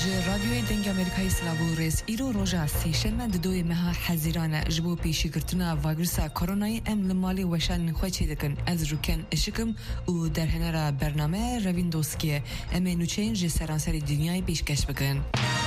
رادیوی دنگ امریکای سلابو ریس ایرو روژا سیشن دوی مها حزیرانه جبو پیشی کرتنا ویروسا کرونای ام لمالی وشان خواه چی دکن از روکن اشکم و در هنر برنامه روین دوسکیه امی نوچین جی سرانسری دنیای پیشکش بکن.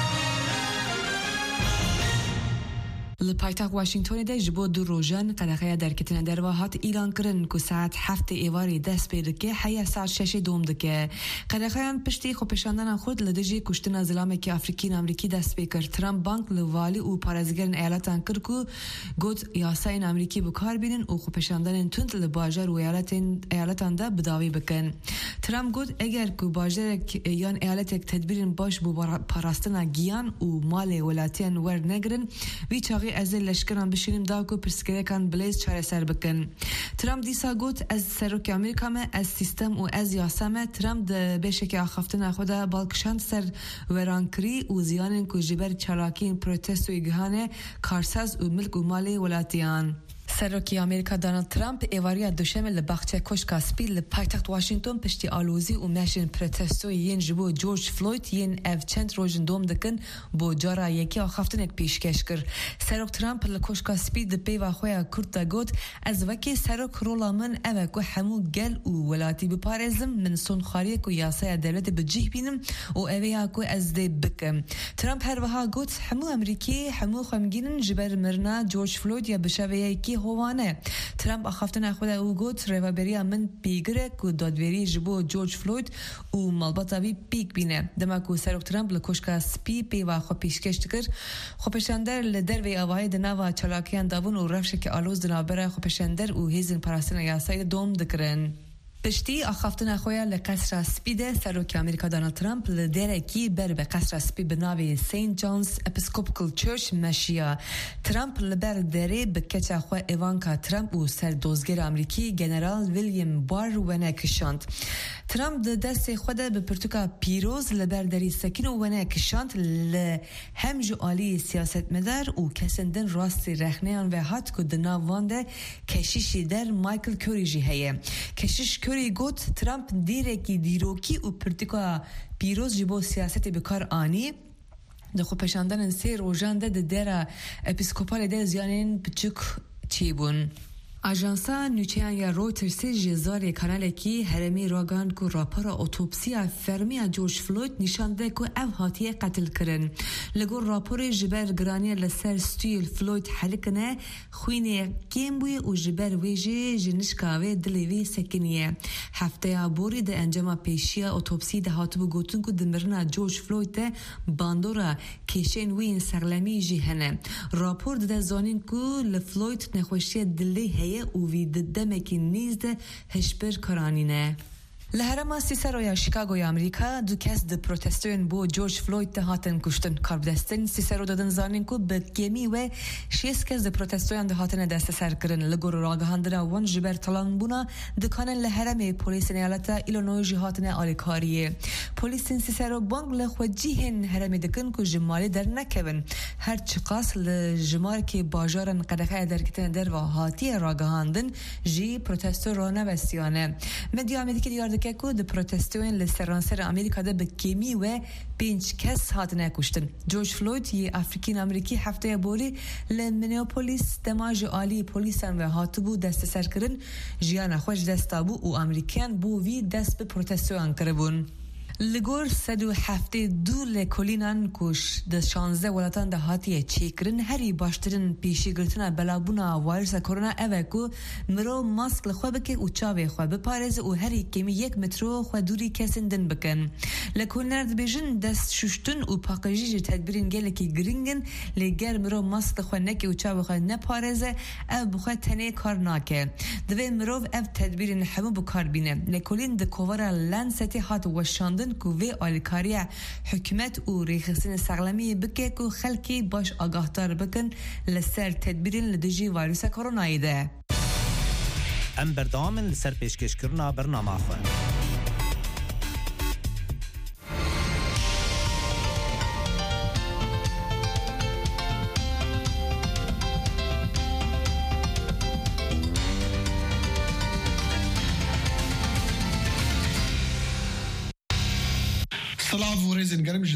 لپایتاق واشنگتن ده جبو دو روزان قلقه درکتن در واحد ایران کرن که ساعت 7 ایواری دست پیدا که حیا ساعت 6 دوم دکه قلقه پشتی خوپشاندن خود لدجی کشتن زلامه که آمریکی دست پیکر ترامپ بانک لوالی و پارازگرن ایالتان کرد که گفت یاساین آمریکی بکار بینن و خوپشاندن تند لباجر و ایالتان ده بداوی بکن. ترامپ گفت اگر که باجر یان ایالت تدبیر باش بو پاراستن گیان و مال ولاتیان ور نگرن وی چاقی از لشکران بشینیم داکو پرسکره کان بلیز چاره سر بکن. ترامپ دیسا گوت از سروک امریکا ما از سیستم و از یاسمه ترامپ ده بشک آخفتن خدا بالکشان سر ورانکری و زیانن که جبر چلاکین پروتست و ایگهانه کارساز و ملک و مالی ولاتیان. سروکی آمریکا دونالد ترامپ ایواریا دوشنبه لباخچه کشکا سپی لپایتخت واشنگتن پشتی آلوزی و ماشین پروتستو ین جبو جورج فلوید ین اف چند روزن دوم دکن بو جارا یکی آخفتن یک پیشکش کر. سروک ترامپ لکشکا سپی دپی و خویا کرد گوت از وکی سروک رولا من اوه که همو گل و ولاتی بپارزم من سون خاریه که یاسای دولت بجیه بینم و اوه که از دی بکم. ترامپ هر وها گوت همو امریکی همو خمگینن جبر مرنا جورج فلوید یا بشوه یکی هوانه. ترامپ آخفتن خود او گوت روابری من پیگره که دادوری جبو جورج فلوید و مالباتاوی پیک بینه. دمکو سروک ترامپ لکشکا سپی پی و خو پیشکش تکر خوپشندر لدر وی آوائی دناوا چلاکیان داون و رفشه که آلوز دنابره خوپشندر و هیزن پراستن یاسای دوم دکرن. پشتی آخفتن خویا لقصر سپیده سروک امریکا دونالد ترامپ لدره کی بر به قصر سپی بناوی سینت جونز اپیسکوپیکال چرچ مشیا. ترامپ لبر دره به کچا خو ایوانکا ترامپ و سر دوزگر امریکی جنرال ویلیام بار ونه کشاند. ترامپ د دست خود به پرتوکا پیروز لبر دری سکین و ونه کشاند لهم جو عالی سیاست مدار و کسندن راستی رخنیان و هات که دنا وانده کشیشی در مایکل کوری جی هیه. کشیش کوری گوت ترامپ دیرکی دیروکی و پرتوکا پیروز جبو سیاست بکار آنی دخو پشاندن سی روزان ده دره اپیسکوپال ده زیانین بچک چی بون. آژانسا نوچیان یا رویترز جزاری کانال کی هرمی راگان کو راپور اتوپسی فرمی جورج فلوید نشانده کو او هاتیه قتل کرن. لگور راپور جبر گرانی لسر ستیل فلوید حلقنه خوینه کیم بوی و جبر ویجی جنشکاوه دلیوی سکنیه. هفته بوری ده انجام پیشیا اتوپسی ده هاتبو گوتن کو دمرنا جورج فلوید ده باندورا کشین وین سرلمی جهنه. راپور ده زانین کو لفلوید نخوشی دلی او وید دمکی نیزد هشبر کرانینه. لهرما سیسرو یا شیکاگو یا امریکا دو کس د پروتستوین بو جورج فلوید ده هاتن کشتن. کاربدستن سیسرو دادن زانین کو بگمی و 6 کس د پروتستوین ده هاتن دست سر کرن. لگور راگهاندنا وان جبر طلان بونا دکانن لهرم پولیس نیالتا ایلونوی جهاتن آلیکاریه. پولیسین سیسرو بانگ لخوجیهن هرم دکن کو جمالی در نکون. هر چقاس لجمار که باجارن قدقه درکتن در و هاتی راگهاندن جی پروتستو رانه وستیانه. مدیا امریکی دیار که د پروتستوین لسرانسر امریکا ده بکیمی و 5 کس هاتنه کشتن. جورج فلوید یه افریقین امریکی هفته بوری لمنیوپولیس دماج عالی پولیسان و هاتبو دست سر کرن جیان خوش دستابو و امریکان بو وی دست به پروتستوین کربون. لگور 172 لکولینان کش د 16 ولاتان ده هاتیه چیکرن هری باشترین پیشی گرتنا بلابونا ویروس کرونا اوه کو مرو ماسک لخوا بکه و چاوه خوا بپارز و هری کمی 1 مترو خوا دوری کسندن بکن. لکولینار دبیجن دست ششتن و پاکجی تدبیرین گله که گرینگن لگر مرو ماسک لخوا نکه و چاوه خوا نپارزه او بخوا تنه کار ناکه. دوی مرو او تدبیرین همو بکار بینه. لکولین ده کوورا لنستی هات وشاندن کووی آلیکاریه حکمت و ریخسین سغلمی بکه که خلکی باش آگاهدار بکن لسر تدبیرین لدجی ویروس کرونایی ده. ام بردامن لسر پیشکش کرنا برنامه خواه. سلاف ورزن گرم